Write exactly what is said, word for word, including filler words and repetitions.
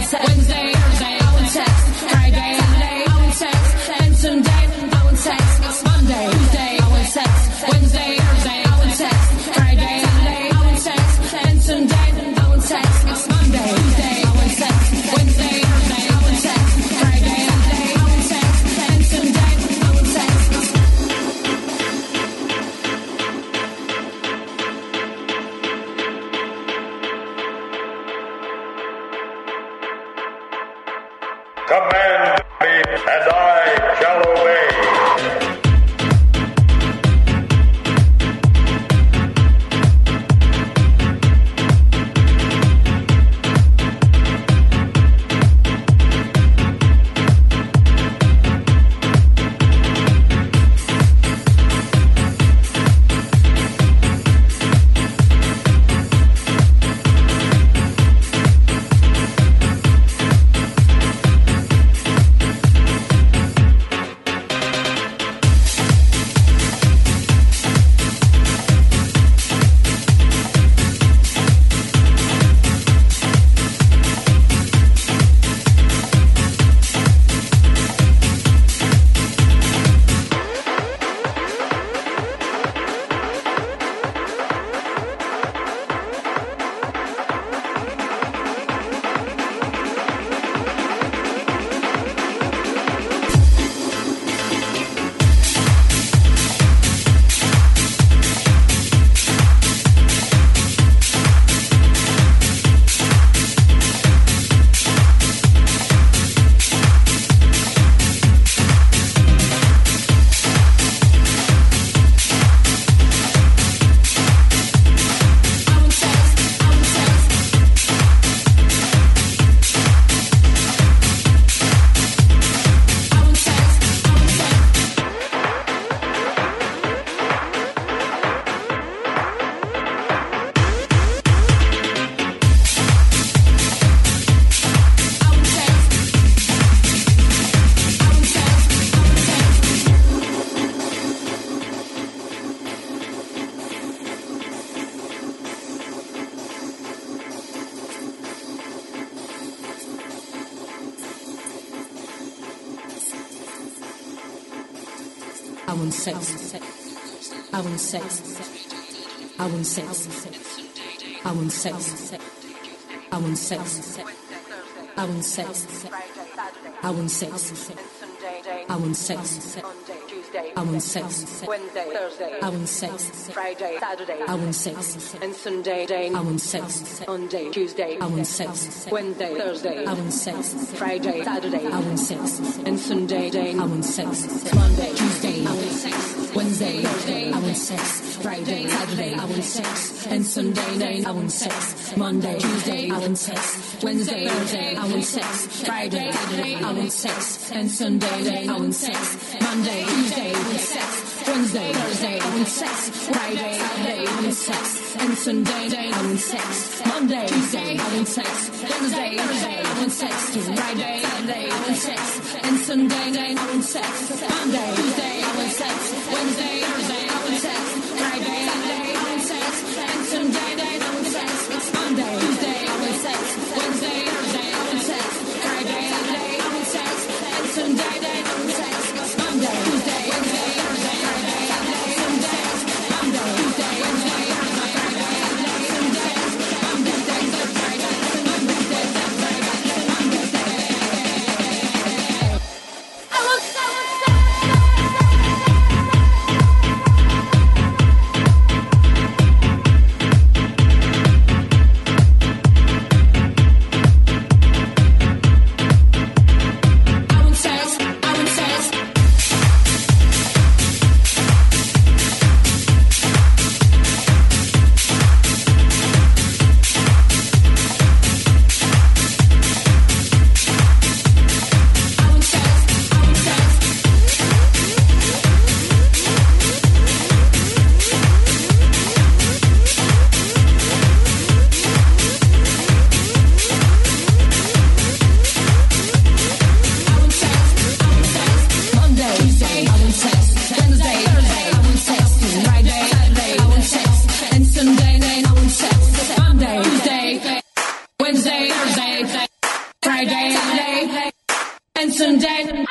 sex. Wednesday, Thursday, I want sex. Friday, Saturday, I want sex. And Sunday, I want sex. Monday, Tuesday, I want sex. Wednesday, Thursday, I want sex. Friday, Saturday, I want sex. And Sunday, I want sex. Monday, Tuesday, I want sex. Wednesday, Thursday, I want sex. Friday, Saturday, I want sex. And Sunday, I want sex. Command me, and I shall obey. I want sex. I want sex. I want sex. I want sex. I want sex. I want sex. I want sex. I want sex. I want sex. Wednesday, Thursday, I want sex. Friday, Saturday, I want sex. and Sunday, day, I want sex. Monday, Tuesday, I want sex. Wednesday, Thursday, I want sex. Friday, Saturday, I want sex. and Sunday, day, I want sex. Monday, Tuesday, I want sex. Wednesday, Thursday, I want sex. Friday, Saturday, I want sex. And Sunday, day, I want sex. Monday, Tuesday, I want sex. Wednesday, Thursday, I want sex. Friday, Saturday, I want sex. And Sunday, day, I want sex. Monday, Tuesday, I want sex. Wednesday, Thursday, I want sex. Friday, Saturday, I want sex. And Sunday, day, I want sex. Monday, Tuesday, I want sex. Wednesday, Thursday, I want sex. Friday, Saturday, I want sex. And Sunday, day, I want sex. Monday, Tuesday, I want sex. Wednesday, Thursday, I want sex. Friday, Saturday, I want sex. And Sunday, day, I want sex. Monday, Tuesday, I want sex. Wednesday, Thursday, I want sex. Friday, Saturday, I want sex. And Sunday, day, I want sex. Monday, Tuesday, Wednesday, Thursday, Friday, Saturday, Sunday. Monday, Tuesday, Wednesday, Thursday, Friday, Saturday, Sunday. Monday, Tuesday, Friday, Monday, Tuesday, Friday, Monday, Tuesday. I want sex. Friday, Saturday, and Sunday.